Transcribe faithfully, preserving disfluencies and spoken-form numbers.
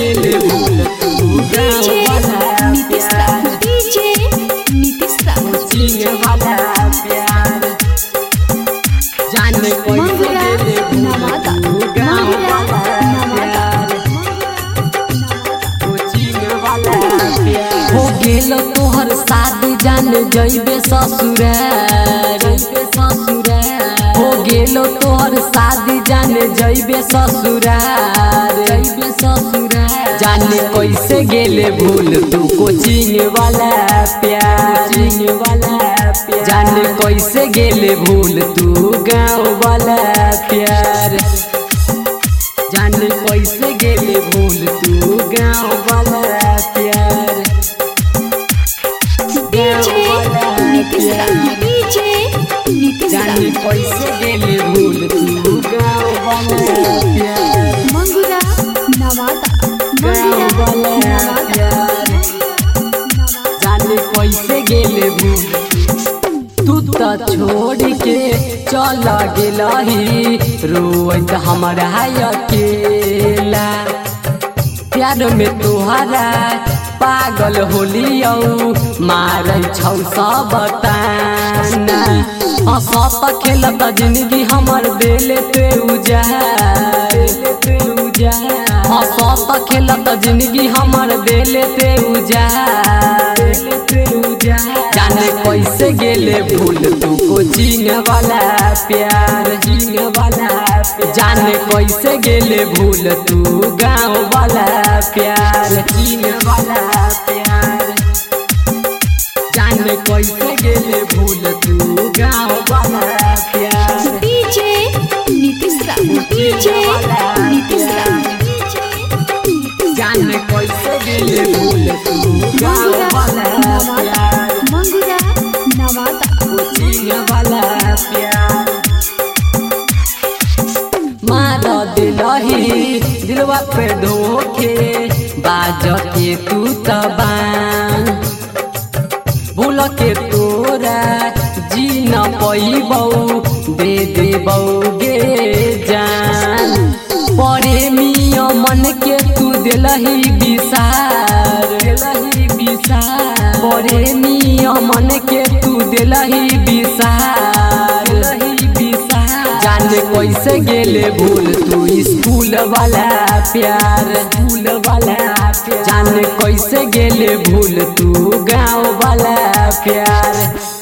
गेले भूल तू गाँव वाला प्यार डीजे नीतीश दा कोचिंग वाला प्यार जाने कैसे गेले भूल तू गाँव वाला प्यार कोचिंग वाला प्यार हो गेलो तोहर शादी जान जइबे ससुराल जइबे ससुराल हो गेलो तोहर शादी जाने जइबे ससुराल जइबे ससुराल जाने कैसे गेले भूल तू कोचिंग वाला प्यार कोचिंग वाला प्यार जाने कैसे गेले भूल तू गाँव वाला प्यार जाने कैसे गेले भूल तू गाँव वाला प्यार डीजे नीतीश दा डीजे नीतीश दा जाने कैसे गेले भूल तू गाँव वाला प्यार मंगुरा नवादा गाँव वाला प्यार जाने कैसे गेले भूल तू तो छोड़ के चल गेलही रोइत हमारा अकेला प्यार में तुहरा पागल होलियौ मारै छौ सब ताना हंसत खेलत जिंदगी हमर देले ते उजार हंसत खेलत जिंदगी हमर देले ते उजार जाने कैसे गेले भूल तू कोचिंग वाला प्यार कोचिंग वाला जाने कैसे गेले भूल तू गाँव वाला प्यार कोचिंग वाला प्यार जाने कैसे गेले भूल तू गाँव वाला प्यार डीजे नीतीश दा डीजे नीतीश दा जाने कैसे गेले भूल तू गाँव वाला प्यार मंगुरा नवादा कोचिंग वाला प्यार मार दिलही दिलवा पे धोखे बाज के तू तबान भूल के तोरा जी न पैबौ दे देबौ गे जान प्रेमिया मन के तू दिलही विसार दिलही विसार प्रेमिया मन के तू दिलही विसार दिलही विसार जाने कैसे गेले भूल तू स्कूल वाला प्यार स्कूल वाला प्यार जाने कैसे गेले भूल तू गाँव वाला प्यार।